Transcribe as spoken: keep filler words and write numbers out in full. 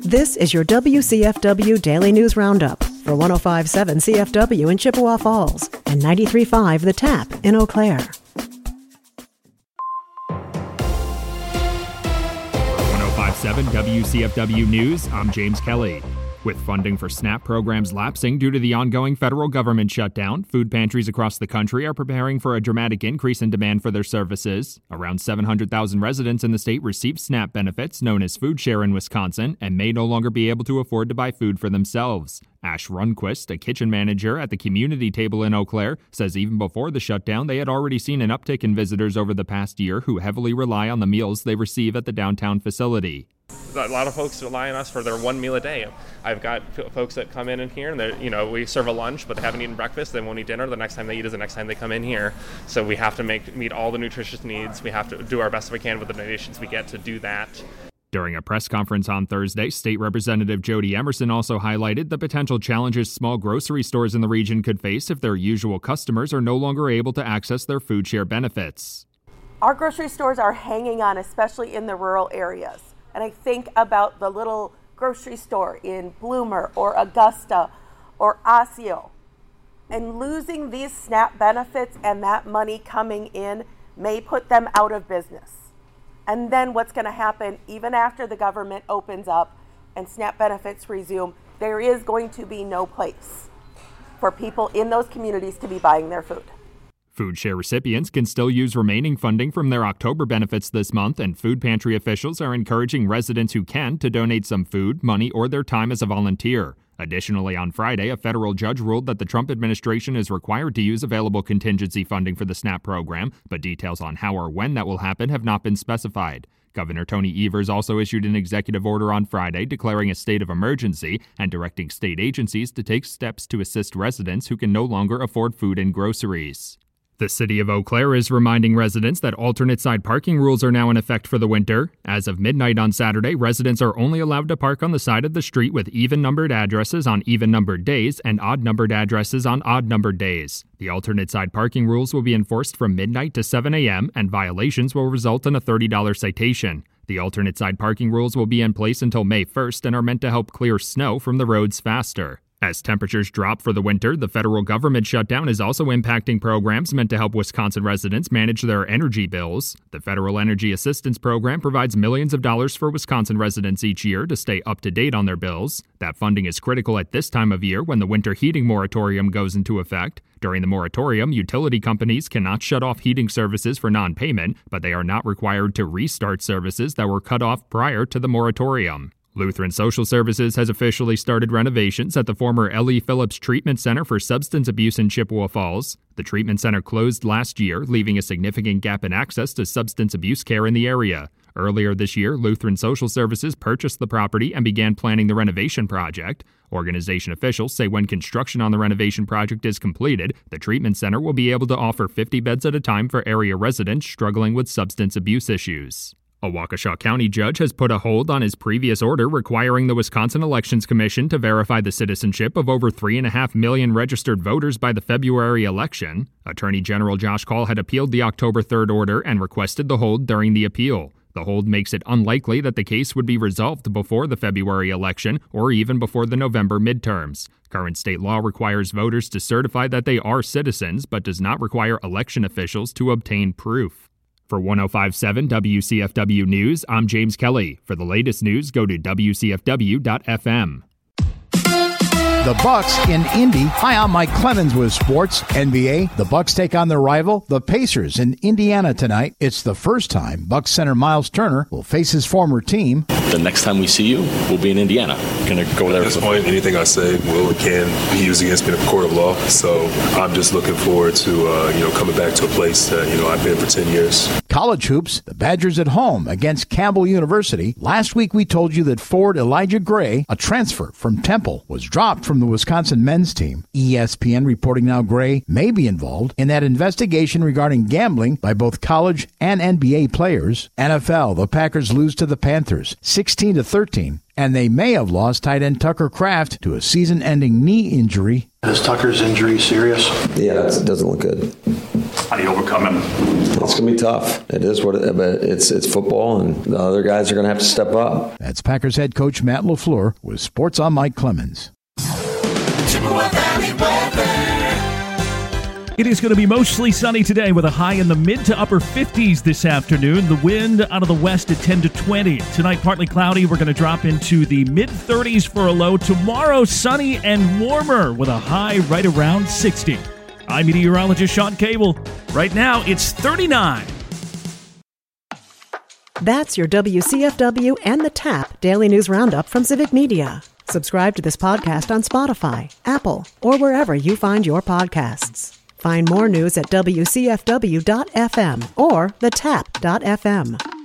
This is your W C F W Daily News Roundup for one oh five point seven C F W in Chippewa Falls and ninety-three point five The Tap in Eau Claire. one oh five point seven W C F W News, I'm James Kelly. With funding for SNAP programs lapsing due to the ongoing federal government shutdown, food pantries across the country are preparing for a dramatic increase in demand for their services. Around seven hundred thousand residents in the state receive SNAP benefits, known as Food Share in Wisconsin, and may no longer be able to afford to buy food for themselves. Ash Runquist, a kitchen manager at the community table in Eau Claire, says even before the shutdown, they had already seen an uptick in visitors over the past year who heavily rely on the meals they receive at the downtown facility. A lot of folks rely on us for their one meal a day. I've got folks that come in in here and they're, you know, we serve a lunch, but they haven't eaten breakfast. They won't eat dinner. The next time they eat is the next time they come in here. So we have to make meet all the nutritious needs. We have to do our best if we can with the donations we get to do that. During a press conference on Thursday, State Representative Jody Emerson also highlighted the potential challenges small grocery stores in the region could face if their usual customers are no longer able to access their food share benefits. Our grocery stores are hanging on, especially in the rural areas. And I think about the little grocery store in Bloomer or Augusta or Osseo. And losing these SNAP benefits and that money coming in may put them out of business. And then what's going to happen, even after the government opens up and SNAP benefits resume, there is going to be no place for people in those communities to be buying their food. Food share recipients can still use remaining funding from their October benefits this month, and food pantry officials are encouraging residents who can to donate some food, money, or their time as a volunteer. Additionally, on Friday, a federal judge ruled that the Trump administration is required to use available contingency funding for the SNAP program, but details on how or when that will happen have not been specified. Governor Tony Evers also issued an executive order on Friday declaring a state of emergency and directing state agencies to take steps to assist residents who can no longer afford food and groceries. The city of Eau Claire is reminding residents that alternate side parking rules are now in effect for the winter. As of midnight on Saturday, residents are only allowed to park on the side of the street with even-numbered addresses on even-numbered days and odd-numbered addresses on odd-numbered days. The alternate side parking rules will be enforced from midnight to seven a.m., and violations will result in a thirty dollars citation. The alternate side parking rules will be in place until May first and are meant to help clear snow from the roads faster. As temperatures drop for the winter, the federal government shutdown is also impacting programs meant to help Wisconsin residents manage their energy bills. The Federal Energy Assistance Program provides millions of dollars for Wisconsin residents each year to stay up to date on their bills. That funding is critical at this time of year when the winter heating moratorium goes into effect. During the moratorium, utility companies cannot shut off heating services for non-payment, but they are not required to restart services that were cut off prior to the moratorium. Lutheran Social Services has officially started renovations at the former L E. Phillips Treatment Center for Substance Abuse in Chippewa Falls. The treatment center closed last year, leaving a significant gap in access to substance abuse care in the area. Earlier this year, Lutheran Social Services purchased the property and began planning the renovation project. Organization officials say when construction on the renovation project is completed, the treatment center will be able to offer fifty beds at a time for area residents struggling with substance abuse issues. A Waukesha County judge has put a hold on his previous order requiring the Wisconsin Elections Commission to verify the citizenship of over three point five million registered voters by the February election. Attorney General Josh Kaul had appealed the October third order and requested the hold during the appeal. The hold makes it unlikely that the case would be resolved before the February election or even before the November midterms. Current state law requires voters to certify that they are citizens, but does not require election officials to obtain proof. For one oh five point seven W C F W News, I'm James Kelly. For the latest news, go to W C F W dot F M. The Bucks in Indy. Hi, I'm Mike Clemens with sports. N B A, the Bucks take on their rival, the Pacers, in Indiana tonight. It's the first time Bucks center Miles Turner will face his former team. The next time we see you, we'll be in Indiana. Going to go there. At this point, anything I say will and can be used against me in a court of law. So I'm just looking forward to uh, you know coming back to a place that you know I've been for ten years. College hoops, the Badgers at home against Campbell University. Last week we told you that forward Elijah Gray, a transfer from Temple, was dropped from the Wisconsin men's team. E S P N reporting now Gray may be involved in that investigation regarding gambling by both college and N B A players. N F L, the Packers lose to the Panthers sixteen to thirteen, and they may have lost tight end Tucker Kraft to a season-ending knee injury. Is Tucker's injury serious? Yeah, it doesn't look good. How do you overcome him? It's going to be tough. It is what it, but it's it's football, and the other guys are going to have to step up. That's Packers head coach Matt LaFleur with Sports on Mike Clemens. Chippewa Valley weather. It is going to be mostly sunny today with a high in the mid to upper fifties this afternoon. The wind out of the west at ten to twenty. Tonight, partly cloudy. We're going to drop into the mid thirties for a low. Tomorrow, sunny and warmer with a high right around sixty. I'm meteorologist Sean Cable. Right now, it's thirty-nine. That's your W C F W and the TAP Daily News Roundup from Civic Media. Subscribe to this podcast on Spotify, Apple, or wherever you find your podcasts. Find more news at W C F W dot F M or the tap dot F M.